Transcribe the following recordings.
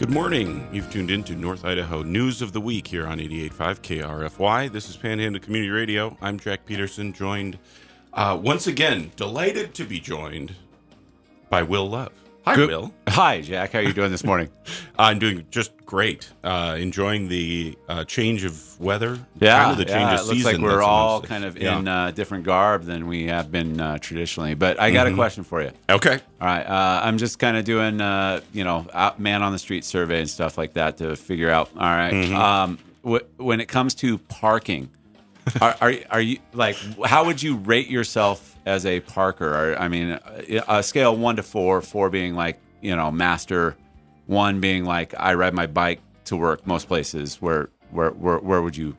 Good morning. You've tuned in to North Idaho News of the Week here on 88.5 KRFY. This is Panhandle Community Radio. I'm Jack Peterson, joined once again, delighted to be joined by Will Love. Hi, Will. Hi, Jack. How are you doing this morning? I'm doing just great. Enjoying the change of weather. Yeah, kind of the change of it looks season. like we're That's all almost- kind of in different garb than we have been traditionally. But I got a question for you. Okay. All right. I'm just kind of doing, man on the street survey and stuff like that to figure out. All right. When it comes to parking, are you like, how would you rate yourself as a parker? A scale 1 to 4, 4 being like, master, 1 being like I ride my bike to work most places. Where would you?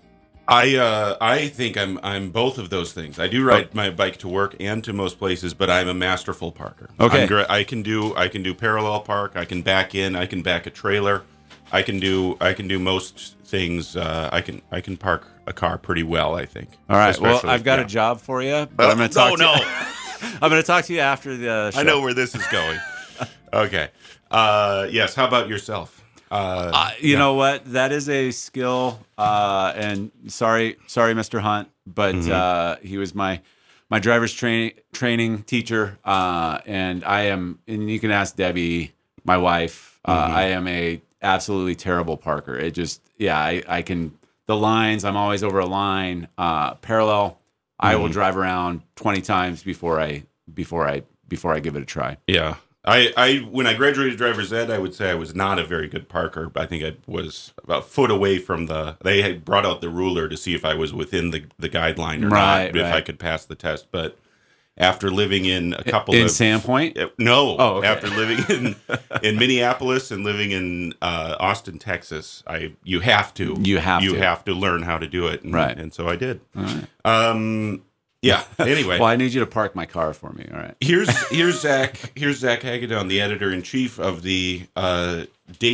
I think I'm both of those things. I do ride my bike to work and to most places, but I'm a masterful parker. Okay. I can do parallel park. I can back in. I can back a trailer. I can do most things. I can park a car pretty well, I think. All right. Well, Especially- I've got a job for you, but I'm going to talk. I'm going to talk to you after the show. I know where this is going. Okay. Yes. How about yourself? You know what? That is a skill. And sorry, Mr. Hunt, but he was my driver's training teacher. And I am, and you can ask Debbie, my wife. I am a absolutely terrible parker. It just, I can. The lines, I'm always over a line. Parallel, I will drive around 20 times before I give it a try. Yeah. I when I graduated driver's ed, I would say I was not a very good parker. But I think I was about a foot away from they had brought out the ruler to see if I was within the guideline or not, if I could pass the test. But after living in a couple in of Sandpoint, no, okay. After living in Minneapolis and living in Austin, Texas, you have to learn how to do it, and so I did. All right. Yeah. Anyway, well, I need you to park my car for me. All right. Here's Zach Hagedorn, the editor in chief of the not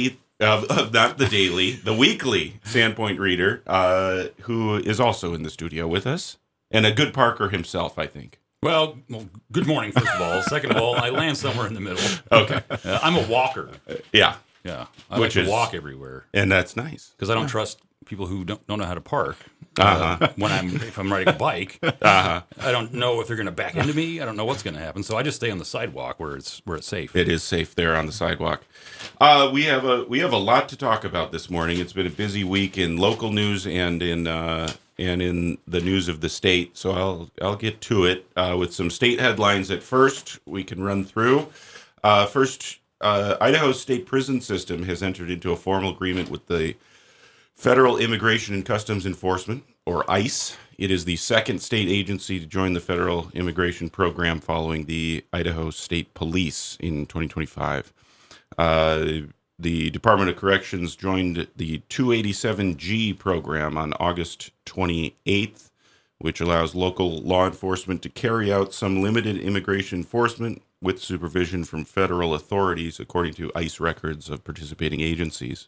the daily, the weekly Sandpoint Reader, who is also in the studio with us and a good parker himself, I think. Well, good morning, first of all. Second of all, I land somewhere in the middle. Okay. I'm a walker. Yeah. Yeah. I like to walk everywhere. And that's nice. Because I don't trust people who don't know how to park. If I'm riding a bike, I don't know if they're going to back into me. I don't know what's going to happen. So I just stay on the sidewalk where it's safe. It is safe there on the sidewalk. We have a lot to talk about this morning. It's been a busy week in local news and in the news of the state. So I'll get to it with some state headlines at first. We can run through. First, Idaho's state prison system has entered into a formal agreement with the Federal Immigration and Customs Enforcement, or ICE. It is the second state agency to join the federal immigration program following the Idaho State Police in 2025. The Department of Corrections joined the 287G program on August 28th, which allows local law enforcement to carry out some limited immigration enforcement with supervision from federal authorities, according to ICE records of participating agencies.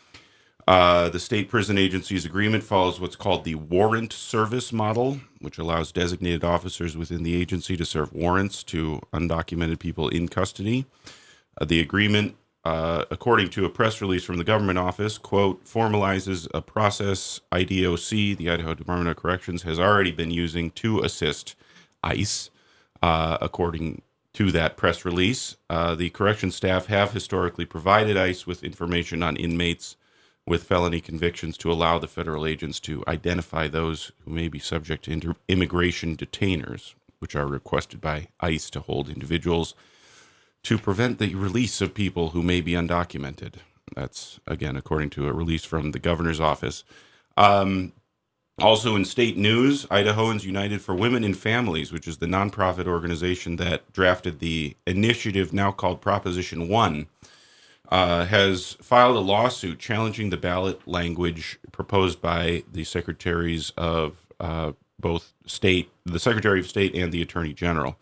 The state prison agency's agreement follows what's called the warrant service model, which allows designated officers within the agency to serve warrants to undocumented people in custody. The agreement, according to a press release from the government office, quote, formalizes a process IDOC, the Idaho Department of Corrections, has already been using to assist ICE, according to that press release. The corrections staff have historically provided ICE with information on inmates with felony convictions to allow the federal agents to identify those who may be subject to immigration detainers, which are requested by ICE to hold individuals to prevent the release of people who may be undocumented. That's, again, according to a release from the governor's office. Also in state news, Idahoans United for Women and Families, which is the nonprofit organization that drafted the initiative now called Proposition 1, has filed a lawsuit challenging the ballot language proposed by the secretaries of both state, the Secretary of State and the Attorney General.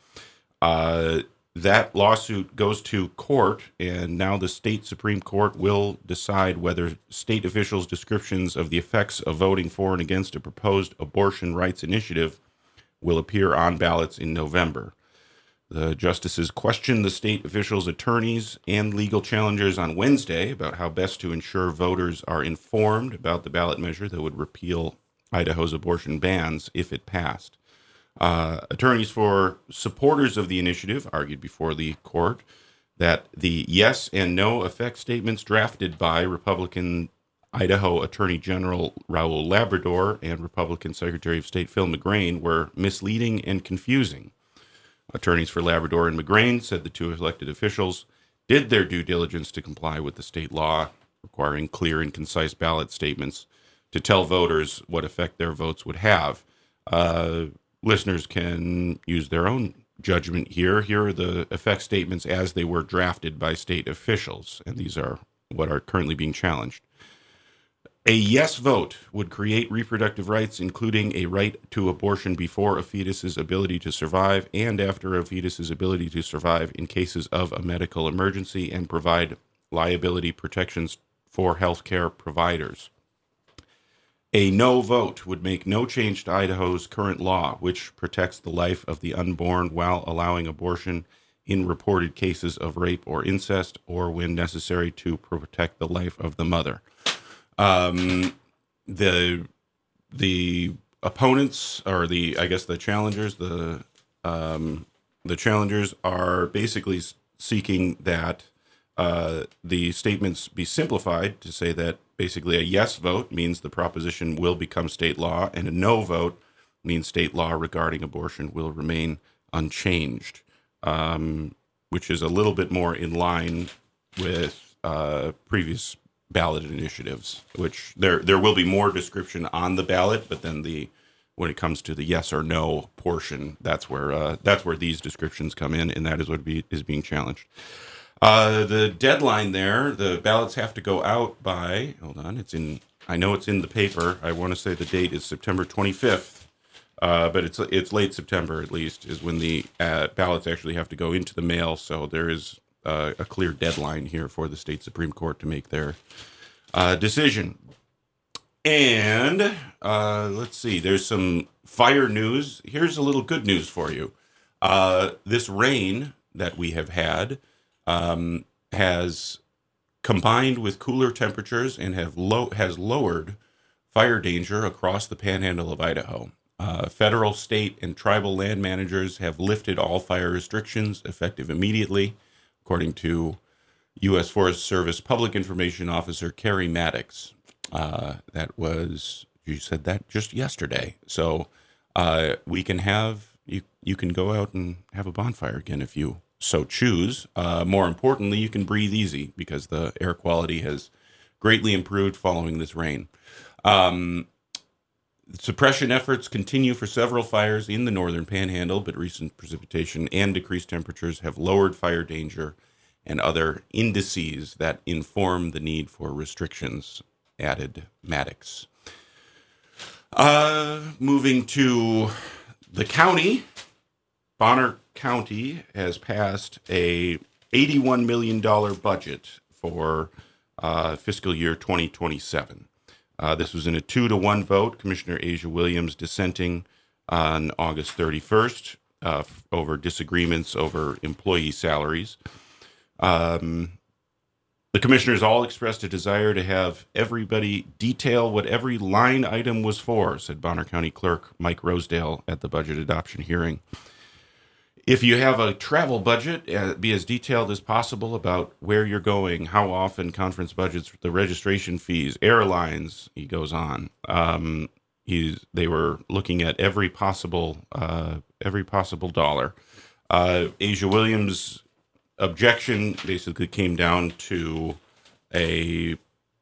That lawsuit goes to court, and now the state Supreme Court will decide whether state officials' descriptions of the effects of voting for and against a proposed abortion rights initiative will appear on ballots in November. The justices questioned the state officials, attorneys, and legal challengers on Wednesday about how best to ensure voters are informed about the ballot measure that would repeal Idaho's abortion bans if it passed. Attorneys for supporters of the initiative argued before the court that the yes and no effect statements drafted by Republican Idaho Attorney General Raul Labrador and Republican Secretary of State Phil McGrain were misleading and confusing. Attorneys for Labrador and McGrain said the two elected officials did their due diligence to comply with the state law requiring clear and concise ballot statements to tell voters what effect their votes would have. Listeners can use their own judgment here. Here are the effect statements as they were drafted by state officials, and these are what are currently being challenged. A yes vote would create reproductive rights, including a right to abortion before a fetus's ability to survive and after a fetus's ability to survive in cases of a medical emergency, and provide liability protections for healthcare providers. A no vote would make no change to Idaho's current law, which protects the life of the unborn while allowing abortion in reported cases of rape or incest, or when necessary to protect the life of the mother. The opponents, or the challengers, the challengers are basically seeking that the statements be simplified to say that basically a yes vote means the proposition will become state law, and a no vote means state law regarding abortion will remain unchanged, which is a little bit more in line with previous ballot initiatives, which there will be more description on the ballot, but then when it comes to the yes or no portion, that's where these descriptions come in, and that is what is being challenged. The deadline there, the ballots have to go out by, I know it's in the paper. I want to say the date is September 25th, but it's late September at least is when the ballots actually have to go into the mail. So there is a clear deadline here for the state Supreme Court to make their decision. And let's see, there's some fire news. Here's a little good news for you. This rain that we have had has combined with cooler temperatures and has lowered fire danger across the panhandle of Idaho. Federal, state, and tribal land managers have lifted all fire restrictions effective immediately, according to U.S. Forest Service Public Information Officer Carrie Maddox. You said that just yesterday. So we can you can go out and have a bonfire again if you so choose. More importantly, you can breathe easy because the air quality has greatly improved following this rain. Suppression efforts continue for several fires in the northern panhandle, but recent precipitation and decreased temperatures have lowered fire danger and other indices that inform the need for restrictions, added Maddox. Moving to the county, Bonner County has passed a $81 million budget for fiscal year 2027. This was in a 2-1 vote. Commissioner Asia Williams dissenting on August 31st over disagreements over employee salaries. The commissioners all expressed a desire to have everybody detail what every line item was for, said Bonner County Clerk Mike Rosedale at the budget adoption hearing. If you have a travel budget, be as detailed as possible about where you're going, how often, conference budgets, the registration fees, airlines, he goes on. They were looking at every possible dollar. Asia Williams' objection basically came down to a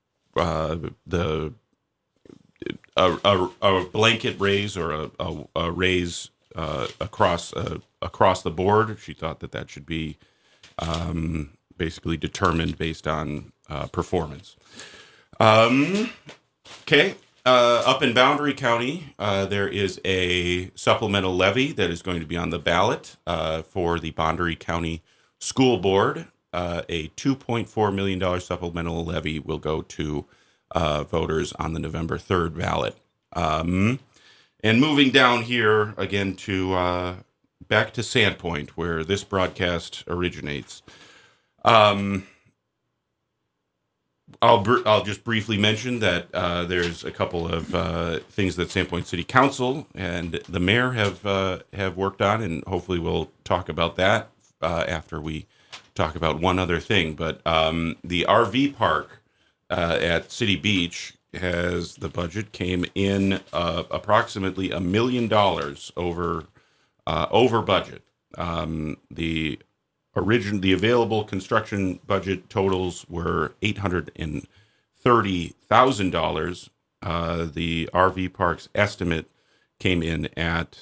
blanket raise or a raise across the board. She thought that should be basically determined based on performance. Okay. Up in Boundary County, there is a supplemental levy that is going to be on the ballot for the Boundary County School Board. A $2.4 million supplemental levy will go to voters on the November 3rd ballot. And moving down here again to back to Sandpoint, where this broadcast originates. I'll just briefly mention that there's a couple of things that Sandpoint City Council and the mayor have worked on, and hopefully we'll talk about that after we talk about one other thing. But the RV park at City Beach the budget came in approximately $1 million over budget. The available construction budget totals were $830,000. The RV park's estimate came in at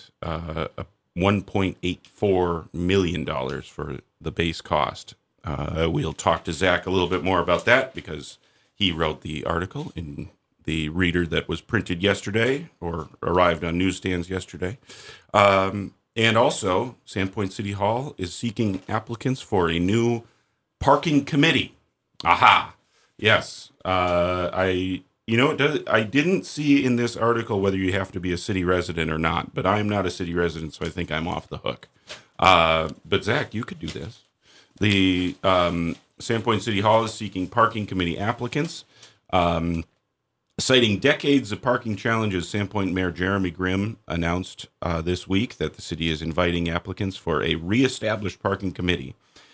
$1.84 million for the base cost. We'll talk to Zach a little bit more about that because he wrote the article in the Reader that was printed yesterday or arrived on newsstands yesterday. And also, Sandpoint City Hall is seeking applicants for a new parking committee. Aha! Yes. I didn't see in this article whether you have to be a city resident or not, but I'm not a city resident, so I think I'm off the hook. But Zach, you could do this. The Sandpoint City Hall is seeking parking committee applicants. Citing decades of parking challenges, Sandpoint Mayor Jeremy Grimm announced this week that the city is inviting applicants for a reestablished parking committee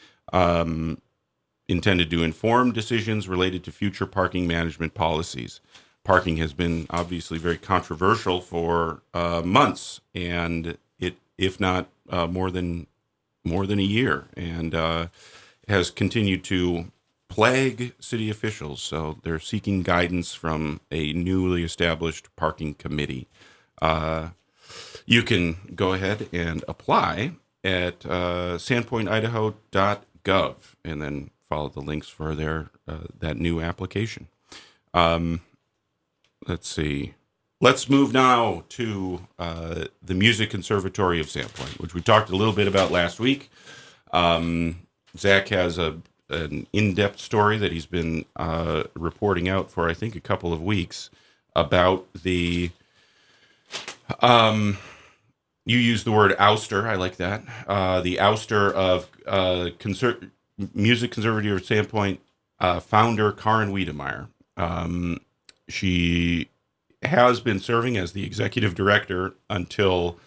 intended to inform decisions related to future parking management policies. Parking has been obviously very controversial for months, and if not more than a year, and has continued to plague city officials. So they're seeking guidance from a newly established parking committee. You can go ahead and apply at sandpointidaho.gov and then follow the links for that new application. Let's see. Let's move now to the Music Conservatory of Sandpoint, which we talked a little bit about last week. Zach has an in-depth story that he's been reporting out for, I think, a couple of weeks about the, you used the word ouster, I like that, the ouster of Music Conservatory of Sandpoint founder Karen Wiedemeyer. She has been serving as the executive director until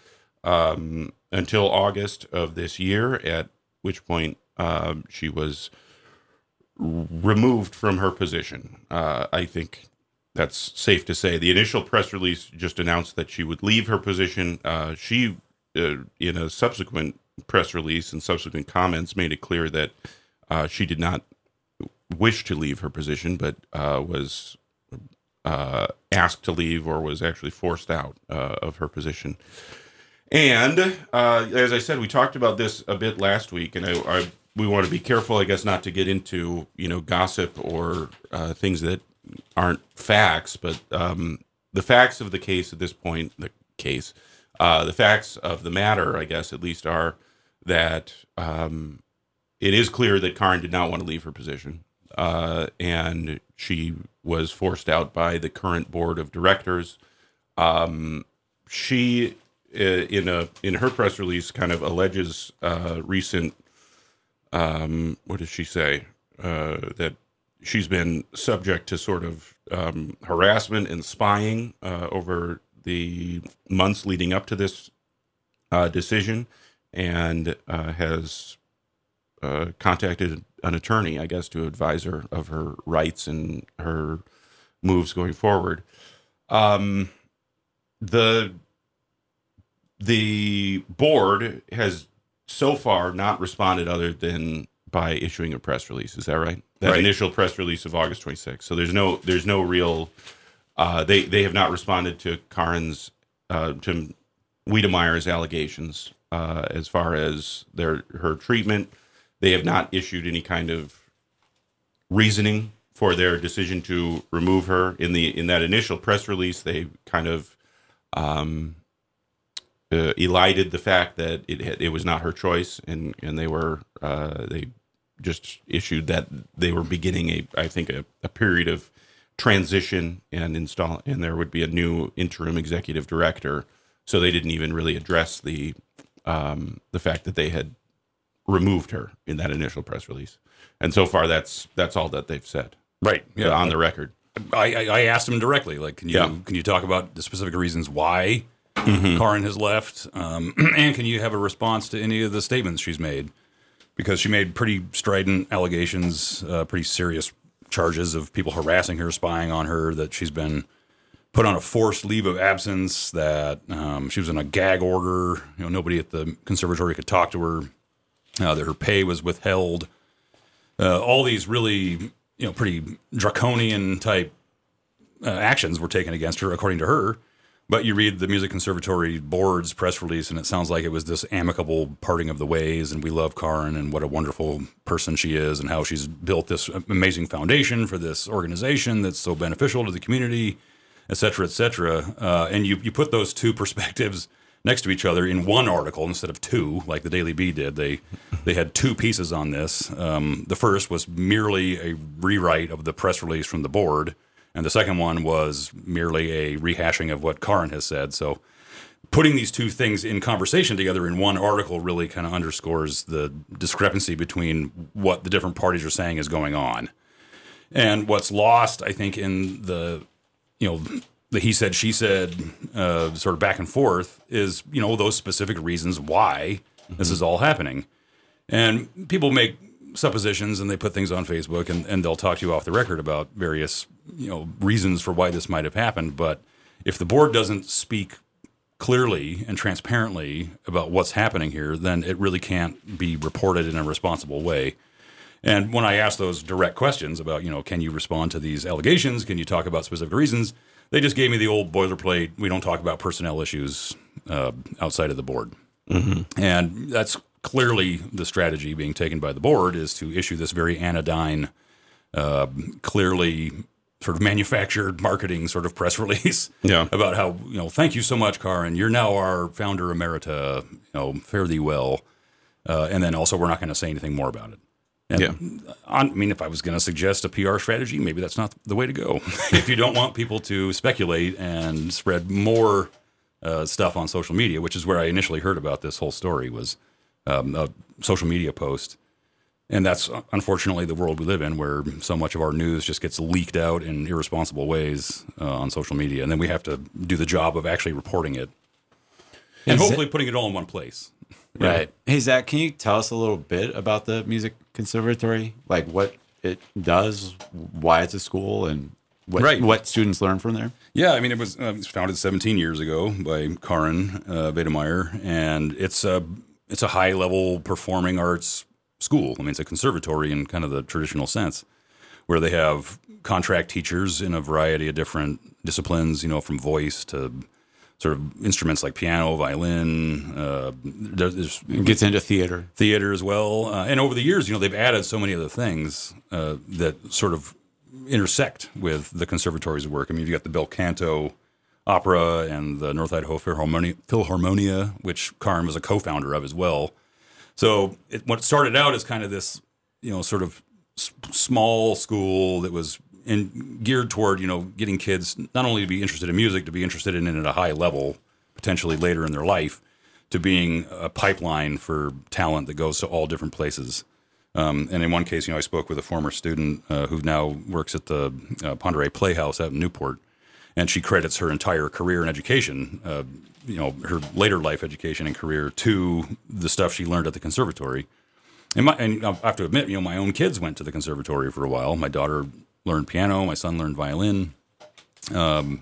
August of this year, at which point she was removed from her position. I think that's safe to say. The initial press release just announced that she would leave her position. She, in a subsequent press release and subsequent comments, made it clear that she did not wish to leave her position, but was asked to leave, or was actually forced out of her position. And as I said, we talked about this a bit last week, and we want to be careful, I guess, not to get into gossip or things that aren't facts. But the facts of the case at this point, the facts of the matter, I guess, at least, are that it is clear that Karen did not want to leave her position, and she was forced out by the current board of directors. She, in her press release, kind of alleges recent. What does she say? That she's been subject to sort of harassment and spying over the months leading up to this decision, and has contacted an attorney, I guess, to advise her of her rights and her moves going forward. The board has so far not responded other than by issuing a press release. Is that right? That right. Initial press release of August 26th. So there's no real. They have not responded to Karen's to Wiedemeyer's allegations as far as her treatment. They have not issued any kind of reasoning for their decision to remove her. In that initial press release, they kind of elided the fact that it was not her choice, and they just issued that they were beginning a period of transition and there would be a new interim executive director. So they didn't even really address the the fact that they had removed her in that initial press release. And so far, that's all that they've said. Right. Yeah. On the record. I asked him directly, like, can you talk about the specific reasons why Karin has left, and can you have a response to any of the statements she's made? Because she made pretty strident allegations, pretty serious charges of people harassing her, spying on her, that she's been put on a forced leave of absence, that she was in a gag order. Nobody at the conservatory could talk to her, that her pay was withheld. All these really, pretty draconian type actions were taken against her, according to her. But you read the Music Conservatory Board's press release, and it sounds like it was this amicable parting of the ways, and we love Karin, and what a wonderful person she is, and how she's built this amazing foundation for this organization that's so beneficial to the community, et cetera, et cetera. And you put those two perspectives next to each other in one article instead of two, like the Daily Bee did. They had two pieces on this. The first was merely a rewrite of the press release from the board, and the second one was merely a rehashing of what Karin has said. So putting these two things in conversation together in one article really kind of underscores the discrepancy between what the different parties are saying is going on. And what's lost, I think, in the he said, she said, sort of back and forth is, those specific reasons why this is all happening. And people make suppositions and they put things on Facebook and they'll talk to you off the record about various, reasons for why this might have happened. But if the board doesn't speak clearly and transparently about what's happening here, then it really can't be reported in a responsible way. And when I asked those direct questions about, can you respond to these allegations? Can you talk about specific reasons? They just gave me the old boilerplate. We don't talk about personnel issues outside of the board. Mm-hmm. And that's clearly the strategy being taken by the board, is to issue this very anodyne, clearly sort of manufactured marketing sort of press release about how, thank you so much, Karin. You're now our founder emerita. Fare thee well. And then also we're not going to say anything more about it. And if I was going to suggest a PR strategy, maybe that's not the way to go. If you don't want people to speculate and spread more stuff on social media, which is where I initially heard about this whole story, was a social media post. And that's unfortunately the world we live in, where so much of our news just gets leaked out in irresponsible ways on social media. And then we have to do the job of actually reporting it and hopefully putting it all in one place. Right. Hey, Zach, can you tell us a little bit about the Music Conservatory? Like what it does, why it's a school, and what students learn from there? Yeah, it was founded 17 years ago by Karin Wedemeyer, and it's a high-level performing arts school. It's a conservatory in kind of the traditional sense, where they have contract teachers in a variety of different disciplines, from voice to sort of instruments like piano, violin. It gets into theater as well. And over the years, they've added so many other things that sort of intersect with the conservatory's work. You've got the Bel Canto Opera and the North Idaho Philharmonia, which Karin was a co-founder of as well. So what started out as kind of this, sort of small school that was geared toward, getting kids not only to be interested in music, to be interested in it at a high level, potentially later in their life, to being a pipeline for talent that goes to all different places. And in one case, I spoke with a former student who now works at the Ponderay Playhouse out in Newport, and she credits her entire career and education, her later life education and career, to the stuff she learned at the conservatory. And I have to admit, my own kids went to the conservatory for a while. My daughter learned piano. My son learned violin. And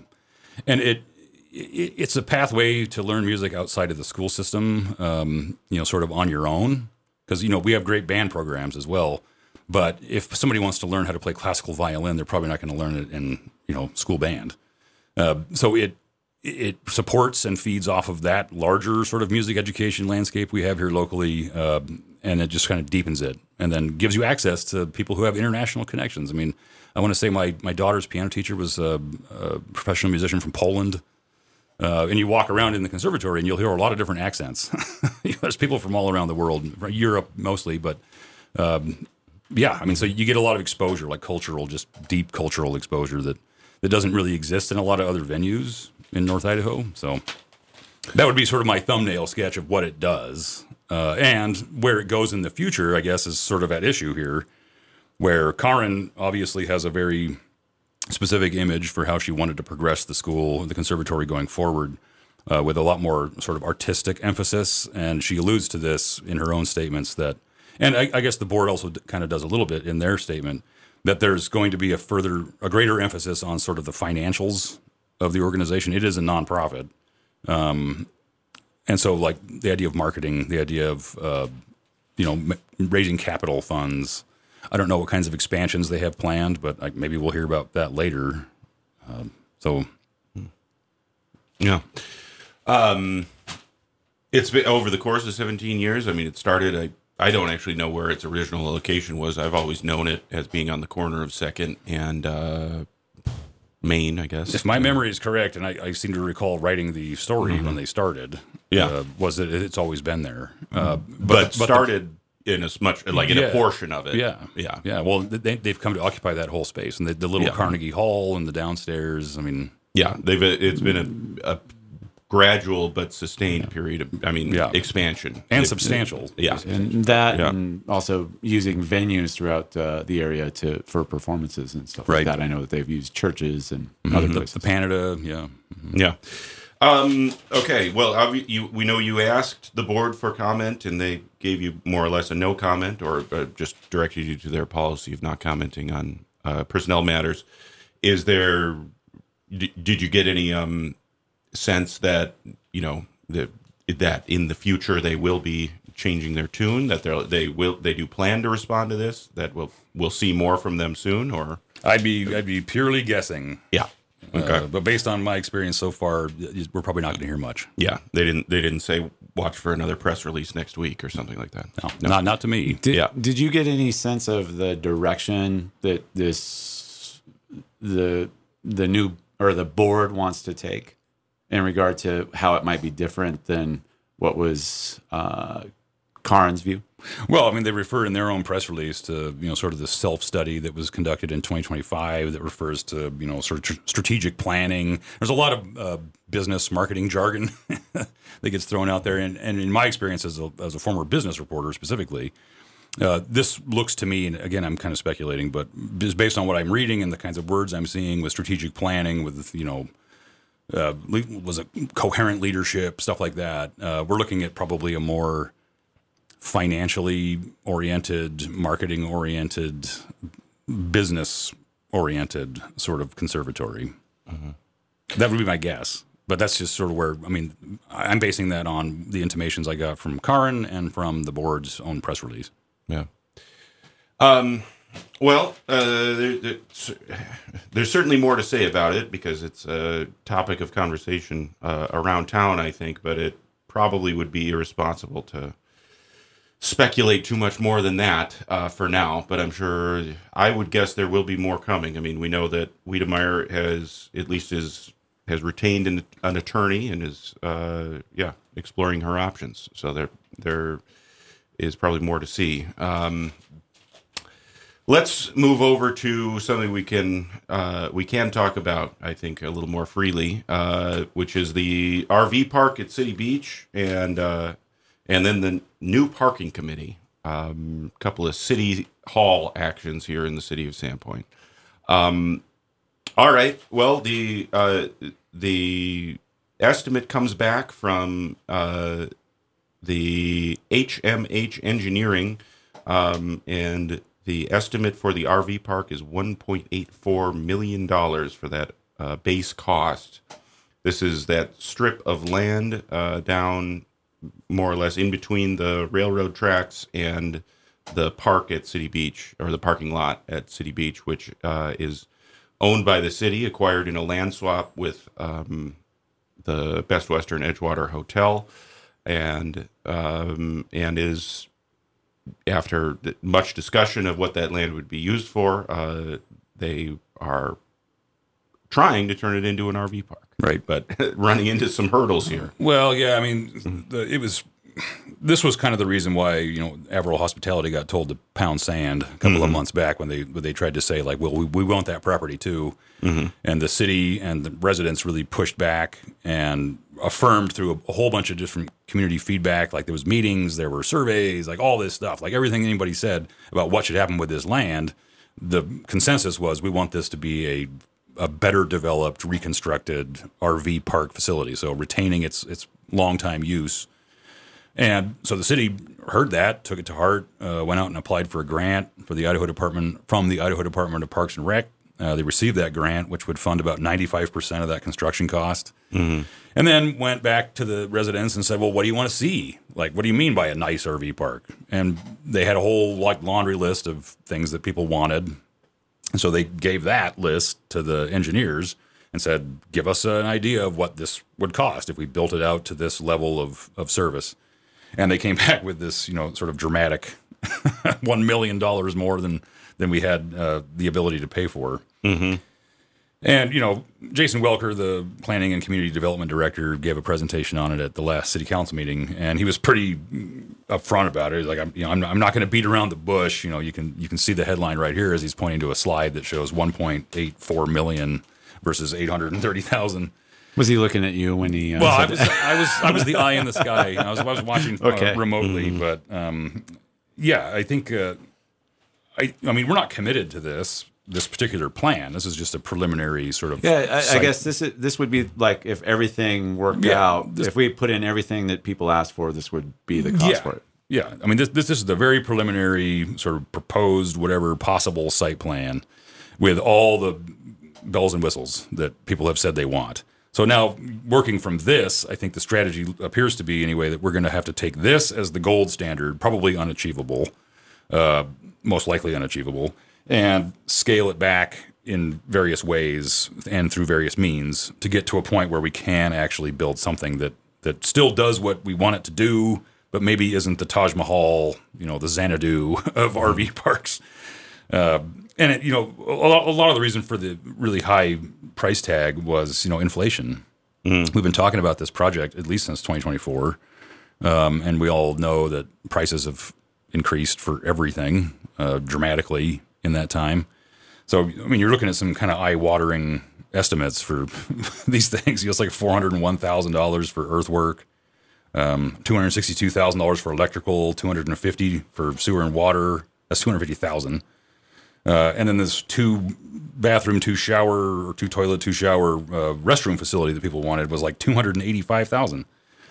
it's a pathway to learn music outside of the school system, sort of on your own. Because, we have great band programs as well. But if somebody wants to learn how to play classical violin, they're probably not going to learn it in, school band. So it supports and feeds off of that larger sort of music education landscape we have here locally, and it just kind of deepens it, and then gives you access to people who have international connections. I want to say my daughter's piano teacher was a professional musician from Poland, and you walk around in the conservatory and you'll hear a lot of different accents. There's people from all around the world, Europe mostly, but so you get a lot of exposure, like just deep cultural exposure that doesn't really exist in a lot of other venues in North Idaho. So That would be sort of my thumbnail sketch of what it does. And where it goes in the future, I guess, is sort of at issue here, where Karin obviously has a very specific image for how she wanted to progress the school, the conservatory going forward, with a lot more sort of artistic emphasis. And she alludes to this in her own statements that, and I guess the board also kind of does a little bit in their statement, that there's going to be a greater emphasis on sort of the financials of the organization. It is a nonprofit. And so, like, the idea of marketing, the idea of, raising capital funds. I don't know what kinds of expansions they have planned, but maybe we'll hear about that later. Yeah. It's been over the course of 17 years. I mean, it started, I don't actually know where its original location was. I've always known it as being on the corner of 2nd and Main, I guess. If my memory is correct, and I seem to recall writing the story when they started, was that it's always been there. But started in as much, like in a portion of it. Yeah. Well, they've come to occupy that whole space, and the little Carnegie Hall and the downstairs. I mean, it's been a gradual but sustained period of, expansion and substantial. And that, and also using venues throughout the area for performances and stuff like that. I know that they've used churches and other places. The Canada, yeah. Okay, well, we know you asked the board for comment, and they gave you more or less a no comment, or just directed you to their policy of not commenting on personnel matters. Did you get any sense that that in the future they will be changing their tune, that they do plan to respond to this, that we'll see more from them soon? Or I'd be purely guessing. Okay. But based on my experience so far, we're probably not going to hear much. Yeah, they didn't say watch for another press release next week or something like that. No. Not to me. Did you get any sense of the direction that the new or the board wants to take in regard to how it might be different than what was Karin's view? Well, I mean, they refer in their own press release to, sort of the self-study that was conducted in 2025 that refers to, sort of strategic planning. There's a lot of business marketing jargon that gets thrown out there. And in my experience as a former business reporter specifically, this looks to me, and again, I'm kind of speculating, but based on what I'm reading and the kinds of words I'm seeing with strategic planning, with, was it coherent leadership, stuff like that, we're looking at probably a more financially oriented, marketing oriented, business oriented sort of conservatory. That would be my guess, but that's just sort of where, I'm basing that on the intimations I got from Karin and from the board's own press release. Yeah. Well, there's certainly more to say about it because it's a topic of conversation around town, I think, but it probably would be irresponsible to speculate too much more than that for now, but I'm sure, I would guess there will be more coming. I mean, we know that Wiedemeyer has retained an attorney and is exploring her options. So there is probably more to see. Let's move over to something we can talk about, I think, a little more freely, which is the RV park at City Beach and then the new parking committee, a couple of city hall actions here in the city of Sandpoint. All right. Well, the estimate comes back from the HMH Engineering, and the estimate for the RV park is $1.84 million for that base cost. This is that strip of land down more or less in between the railroad tracks and the park at City Beach, or the parking lot at City Beach, which is owned by the city, acquired in a land swap with the Best Western Edgewater Hotel, and is, after much discussion of what that land would be used for, they are trying to turn it into an RV park. Right, but running into some hurdles here. Well, yeah, this was kind of the reason why, Averill Hospitality got told to pound sand a couple of months back when they tried to say, like, well, we want that property too. And the city and the residents really pushed back and affirmed through a whole bunch of different community feedback. Like there was meetings, there were surveys, like all this stuff, like everything anybody said about what should happen with this land. The consensus was we want this to be a better developed, reconstructed RV park facility. So retaining its long-time use. And so the city heard that, took it to heart, went out and applied for a grant from the Idaho Department of Parks and Rec. They received that grant, which would fund about 95% of that construction cost. Mm-hmm. And then went back to the residents and said, well, what do you want to see? Like, what do you mean by a nice RV park? And they had a whole laundry list of things that people wanted. And so they gave that list to the engineers and said, give us an idea of what this would cost if we built it out to this level of service. And they came back with this, sort of dramatic $1 million more than we had the ability to pay for. Mm-hmm. And, Jason Welker, the Planning and Community Development Director, gave a presentation on it at the last city council meeting, and he was pretty upfront about it. He's like, I'm not going to beat around the bush. You can see the headline right here as he's pointing to a slide that shows 1.84 million versus 830,000. Was he looking at you when he? Well, I was the eye in the sky. I was watching remotely, mm-hmm. But yeah, I think I mean we're not committed to this particular plan. This is just a preliminary sort of. Yeah, I guess this would be like if everything worked out. If we put in everything that people asked for, this would be the cost for it. Yeah, I mean this is the very preliminary sort of proposed whatever possible site plan with all the bells and whistles that people have said they want. So now, working from this, I think the strategy appears to be, anyway, that we're going to have to take this as the gold standard, probably unachievable, most likely unachievable, and scale it back in various ways and through various means to get to a point where we can actually build something that still does what we want it to do, but maybe isn't the Taj Mahal, the Xanadu of RV parks. And it, a lot of the reason for the really high price tag was, inflation. Mm. We've been talking about this project at least since 2024, and we all know that prices have increased for everything dramatically in that time. So, I mean, you're looking at some kind of eye-watering estimates for these things. It's like $401,000 for earthwork, $262,000 for electrical, $250,000 for sewer and water. That's $250,000. And then this 2-bathroom, 2-shower, or 2-toilet, 2-shower restroom facility that people wanted was like $285,000.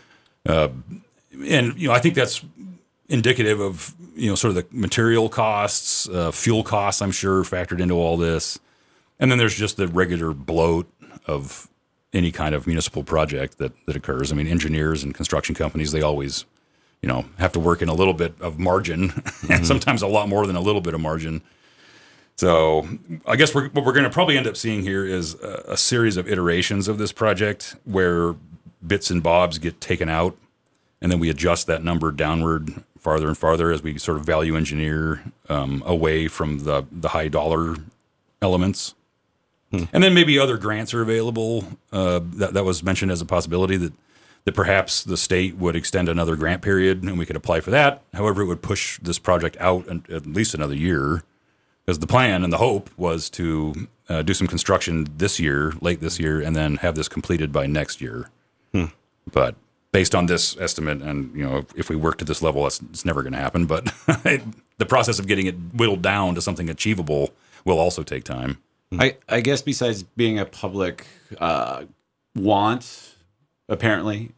And I think that's indicative of sort of the material costs, fuel costs, I'm sure, factored into all this. And then there's just the regular bloat of any kind of municipal project that occurs. I mean, engineers and construction companies, they always have to work in a little bit of margin, mm-hmm. and sometimes a lot more than a little bit of margin. So I guess what we're going to probably end up seeing here is a series of iterations of this project where bits and bobs get taken out, and then we adjust that number downward farther and farther as we sort of value engineer away from the high dollar elements. And then maybe other grants are available. That was mentioned as a possibility that perhaps the state would extend another grant period and we could apply for that. However, it would push this project out at least another year. Because the plan and the hope was to do some construction late this year, and then have this completed by next year. But based on this estimate, and if we work to this level, it's never going to happen. But the process of getting it whittled down to something achievable will also take time. I guess besides being a public want, apparently,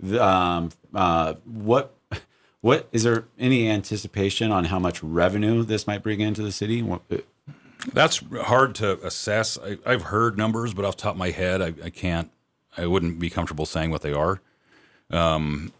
what is there any anticipation on how much revenue this might bring into the city? That's hard to assess. I've heard numbers, but off the top of my head, I wouldn't be comfortable saying what they are. I've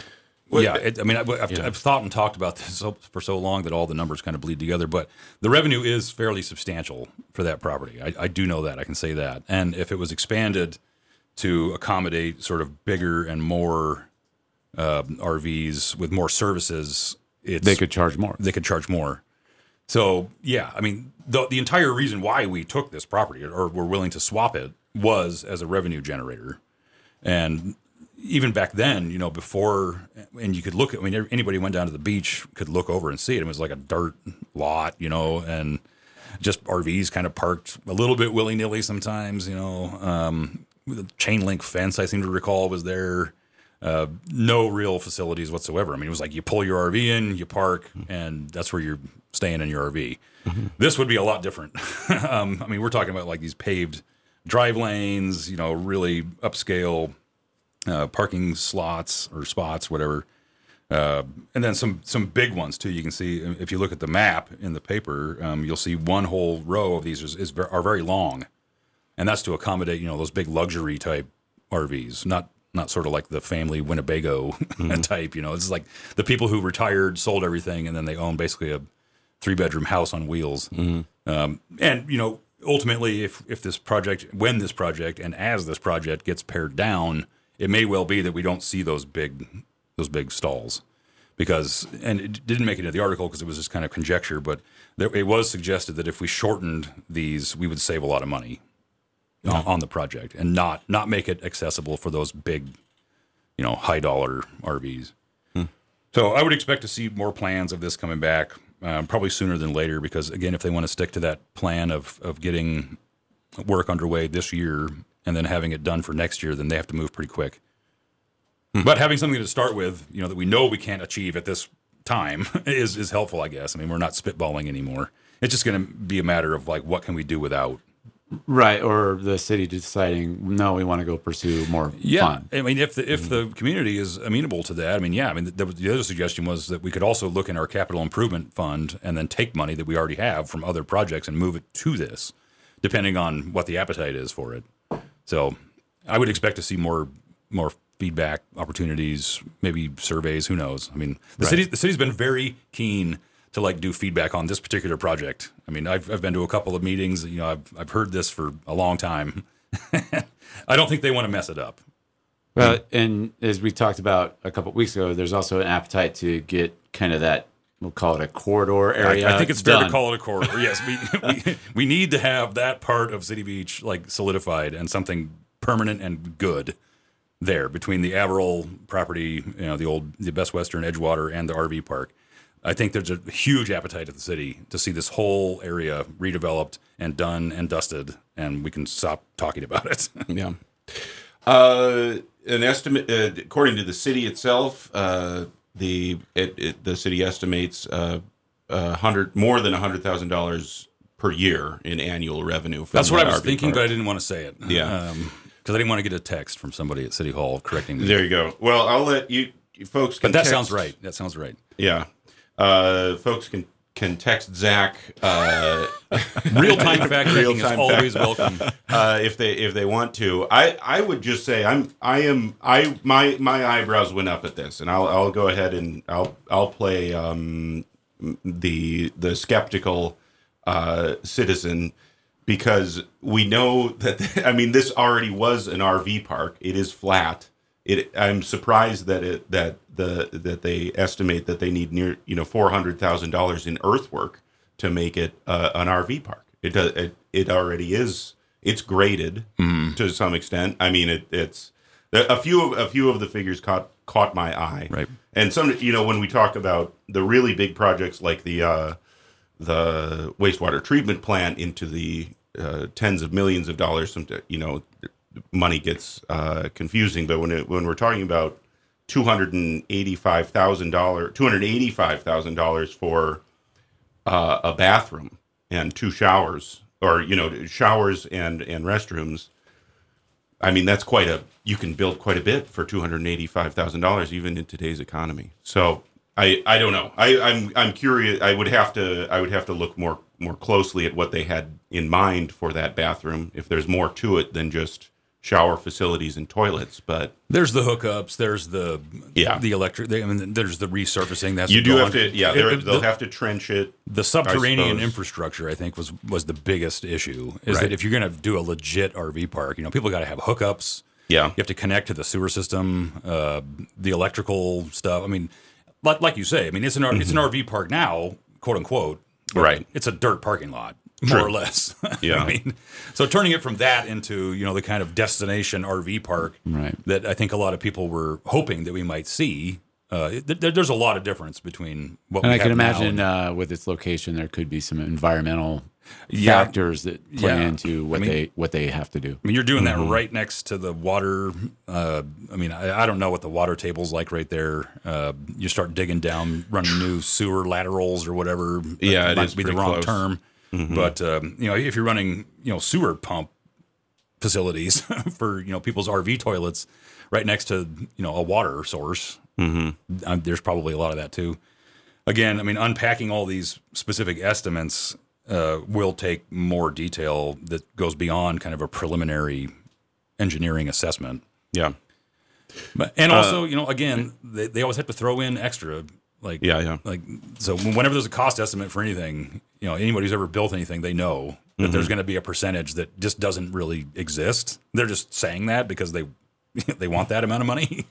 thought and talked about this for so long that all the numbers kind of bleed together, but the revenue is fairly substantial for that property. I do know that. I can say that. And if it was expanded to accommodate sort of bigger and more RVs with more services, they could charge more. So, yeah, I mean, the entire reason why we took this property or were willing to swap it was as a revenue generator. And even back then, before, and you could look at, anybody who went down to the beach could look over and see it. It was like a dirt lot, and just RVs kind of parked a little bit willy-nilly sometimes, the chain link fence, I seem to recall, was there. no real facilities whatsoever. I mean, it was like you pull your RV in, you park, and that's where you're staying in your RV. This would be a lot different. I mean, we're talking about like these paved drive lanes, really upscale parking slots or spots, whatever. And then some big ones too. You can see if you look at the map in the paper, you'll see one whole row of these are very long, and that's to accommodate those big luxury type RVs, not sort of like the family Winnebago type. It's like the people who retired, sold everything, and then they own basically a 3-bedroom house on wheels. And ultimately, if this project, when this project, and as this project gets pared down, it may well be that we don't see those big stalls, and it didn't make it into the article because it was just kind of conjecture, but it was suggested that if we shortened these, we would save a lot of money on the project and not make it accessible for those big, high dollar RVs. So I would expect to see more plans of this coming back, probably sooner than later, because again, if they want to stick to that plan of getting work underway this year and then having it done for next year, then they have to move pretty quick. But having something to start with, that we know we can't achieve at this time is helpful, I guess. I mean, we're not spitballing anymore. It's just going to be a matter of like, what can we do without? Right, or the city deciding, no, we want to go pursue more fun. I mean, if the community is amenable to that, I mean, the other suggestion was that we could also look in our capital improvement fund and then take money that we already have from other projects and move it to this, depending on what the appetite is for it. So I would expect to see more feedback opportunities, maybe surveys, who knows? I mean, the city's been very keen to like do feedback on this particular project. I mean, I've been to a couple of meetings, I've heard this for a long time. I don't think they want to mess it up. Well, and as we talked about a couple of weeks ago, there's also an appetite to get kind of that, we'll call it a corridor area. I think it's fair to call it a corridor. Yes, we need to have that part of City Beach like solidified and something permanent and good there between the Averill property, the Best Western Edgewater and the RV park. I think there's a huge appetite at the city to see this whole area redeveloped and done and dusted, and we can stop talking about it. Yeah. An estimate, according to the city itself, the city estimates more than $100,000 per year in annual revenue. That's what I was thinking, but I didn't want to say it. Yeah. Because I didn't want to get a text from somebody at City Hall correcting me. There you go. Well, I'll let you folks. But that sounds right. That sounds right. Yeah. Folks can text Zach. Real-time fact checking is always welcome. If they want to. I would just say my eyebrows went up at this, and I'll go ahead and I'll play the skeptical citizen. Because we know that, this already was an RV park. It is flat. I'm surprised that they estimate that they need near $400,000 in earthwork to make it an RV park. It already is. It's graded to some extent. I mean, it's a few of the figures caught my eye. Right. And some when we talk about the really big projects like the wastewater treatment plant into the tens of millions of dollars, money gets confusing. But when we're talking about $285,000 for a bathroom and 2 showers, or showers and restrooms, that's you can build quite a bit for $285,000 even in today's economy. So I don't know. I'm curious. I would have to look more closely at what they had in mind for that bathroom. If there's more to it than just shower facilities and toilets, but there's the hookups, there's the electric. There's the resurfacing. That's you do have to. Yeah, they'll have to trench it. The subterranean infrastructure, I think, was the biggest issue. Is that if you're going to do a legit RV park, people got to have hookups. Yeah, you have to connect to the sewer system, the electrical stuff. Like you say, it's an RV park now, quote unquote. Right. It's a dirt parking lot, more or less. Yeah. So turning it from that into, the kind of destination RV park that I think a lot of people were hoping that we might see There's a lot of difference between what And we I can have now imagine with its location, there could be some environmental factors that play into what they have to do. I mean, you're doing that right next to the water. I mean, I don't know what the water table's like right there. You start digging down, running new sewer laterals or whatever. Yeah, that it might is be the pretty wrong close. term. But if you're running, sewer pump facilities for people's RV toilets right next to a water source, there's probably a lot of that too. Again, I mean, unpacking all these specific estimates will take more detail that goes beyond kind of a preliminary engineering assessment. Yeah. And also, again, they always have to throw in extra. Like, Like, so whenever there's a cost estimate for anything, anybody who's ever built anything, they know that there's going to be a percentage that just doesn't really exist. They're just saying that because they want that amount of money.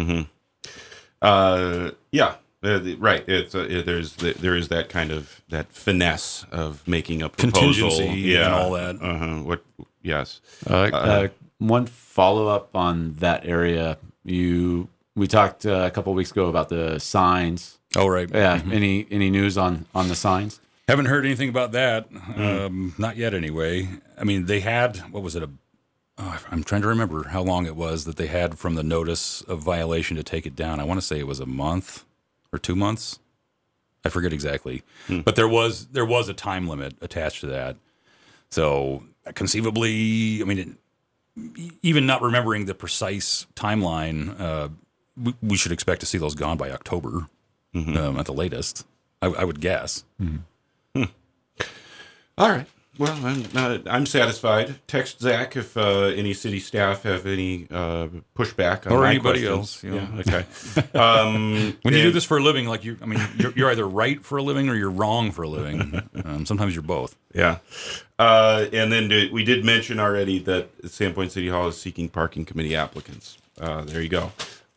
Right. It's there is that kind of that finesse of making a proposal, contingency, and all that. Yes. One follow up on that area. We talked a couple of weeks ago about the signs. Oh, right. Yeah. Any news on the signs? Haven't heard anything about that. Not yet, anyway. I mean, they had, what was it? I'm trying to remember how long it was that they had from the notice of violation to take it down. I want to say it was a month or 2 months. I forget exactly. But there was a time limit attached to that. So conceivably, I mean, even not remembering the precise timeline, we should expect to see those gone by October at the latest, I would guess. All right. Well, I'm satisfied. Text Zach if any city staff have any pushback on or my anybody questions. else. You know. Yeah. Okay. When you do this for a living, like you're either right for a living or you're wrong for a living. Sometimes you're both. Yeah. And then we did mention already that Sandpoint City Hall is seeking parking committee applicants. There you go.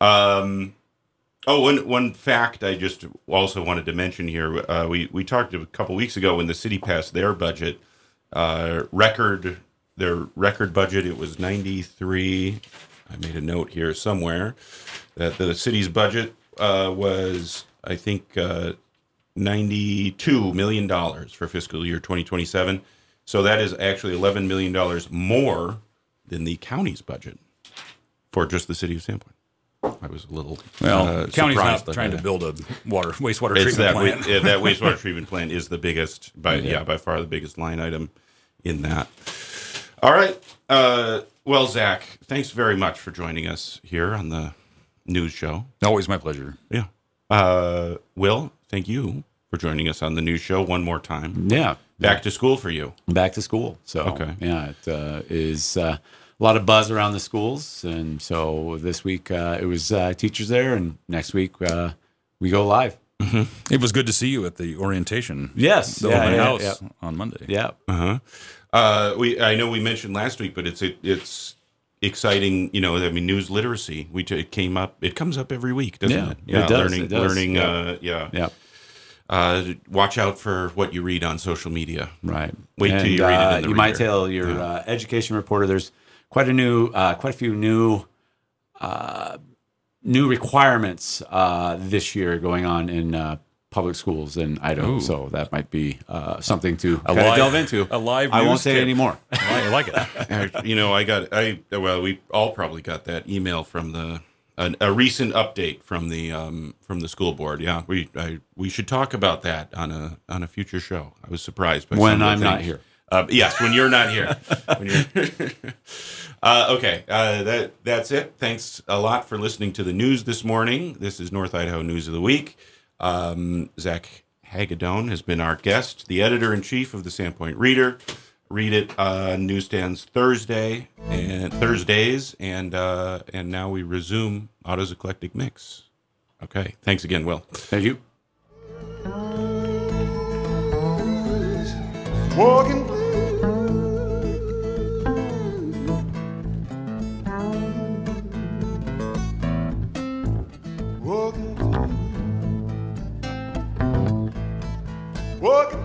One fact I just also wanted to mention here. We talked a couple weeks ago when the city passed their budget, their record budget. It was 93. I made a note here somewhere that the city's budget was, I think, $92 million for fiscal year 2027. So that is actually $11 million more than the county's budget for just the city of Sandpoint. I was a little county's not surprised trying to build a wastewater it's treatment plant. that wastewater treatment plant is the biggest, by far the biggest line item in that. All right. Well, Zach, thanks very much for joining us here on the news show. Always my pleasure. Yeah. Will, thank you for joining us on the news show one more time. Yeah. Back to school for you. Back to school. So, okay. Yeah, it is a lot of buzz around the schools. And so this week it was teachers there, and next week we go live. It was good to see you at the orientation. Yes. The open house on Monday. Yeah. I know we mentioned last week, but it's exciting. News literacy. It comes up every week, doesn't it? Yeah, it does. Learning. Yeah. Watch out for what you read on social media. Right. Wait till you read it in the You might reader. tell your education reporter there's quite a few new requirements this year going on in public schools in Idaho. Ooh. So that might be something to live- delve into. a live I won't news say tip. anymore. I like it. We all probably got that email from a recent update from the school board. Yeah, we should talk about that on a future show. I was surprised by When some of the I'm not things. here. Yes, when you're not here. Okay, that's it. Thanks a lot for listening to the news this morning. This is North Idaho News of the Week. Zach Hagedorn has been our guest, the editor-in-chief of the Sandpoint Reader. Read it on newsstands Thursdays, and now we resume Otto's Eclectic Mix. Okay, thanks again, Will. Thank you. Walking walking